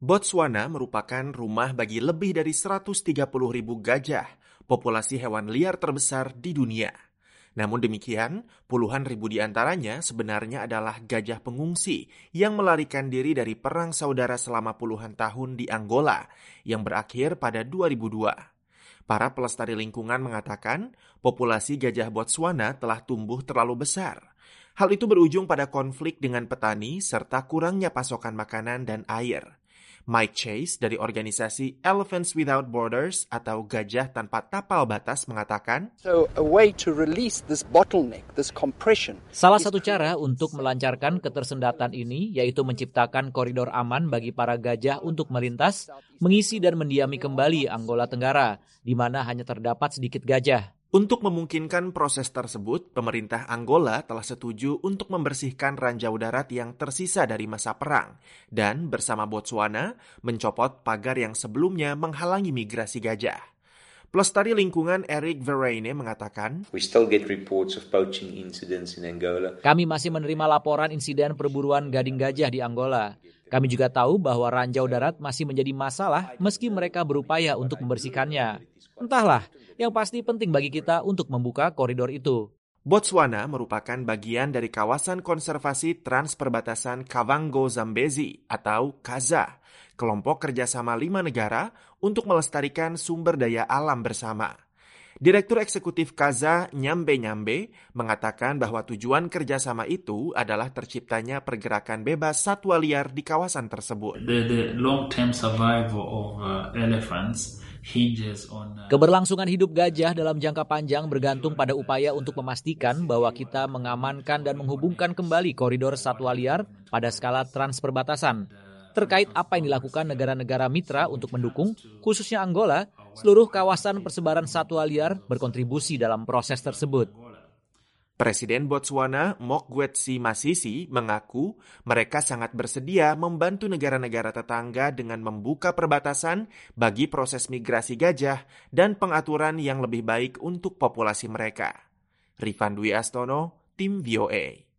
Botswana merupakan rumah bagi lebih dari 130.000 gajah, populasi hewan liar terbesar di dunia. Namun demikian, puluhan ribu di antaranya sebenarnya adalah gajah pengungsi yang melarikan diri dari perang saudara selama puluhan tahun di Angola yang berakhir pada 2002. Para pelestari lingkungan mengatakan populasi gajah Botswana telah tumbuh terlalu besar. Hal itu berujung pada konflik dengan petani serta kurangnya pasokan makanan dan air. Mike Chase dari organisasi Elephants Without Borders atau Gajah Tanpa Tapal Batas mengatakan, salah satu cara untuk melancarkan ketersendatan ini yaitu menciptakan koridor aman bagi para gajah untuk melintas, mengisi dan mendiami kembali Angola Tenggara, di mana hanya terdapat sedikit gajah. Untuk memungkinkan proses tersebut, pemerintah Angola telah setuju untuk membersihkan ranjau darat yang tersisa dari masa perang dan bersama Botswana mencopot pagar yang sebelumnya menghalangi migrasi gajah. Pelestari lingkungan Eric Verreynne mengatakan, kami masih menerima laporan insiden perburuan gading gajah di Angola. Kami juga tahu bahwa ranjau darat masih menjadi masalah meski mereka berupaya untuk membersihkannya. Entahlah, yang pasti penting bagi kita untuk membuka koridor itu. Botswana merupakan bagian dari kawasan konservasi transperbatasan Kavango-Zambezi atau KAZA, kelompok kerjasama 5 negara untuk melestarikan sumber daya alam bersama. Direktur Eksekutif KAZA, Nyambe Nyambe, mengatakan bahwa tujuan kerjasama itu adalah terciptanya pergerakan bebas satwa liar di kawasan tersebut. The long-term survival of elephants hinges on keberlangsungan hidup gajah dalam jangka panjang bergantung pada upaya untuk memastikan bahwa kita mengamankan dan menghubungkan kembali koridor satwa liar pada skala transperbatasan. Terkait apa yang dilakukan negara-negara mitra untuk mendukung, khususnya Angola, seluruh kawasan persebaran satwa liar berkontribusi dalam proses tersebut. Presiden Botswana, Mokgweetsi Masisi, mengaku mereka sangat bersedia membantu negara-negara tetangga dengan membuka perbatasan bagi proses migrasi gajah dan pengaturan yang lebih baik untuk populasi mereka. Rifan Dwi Astono, Tim VOA.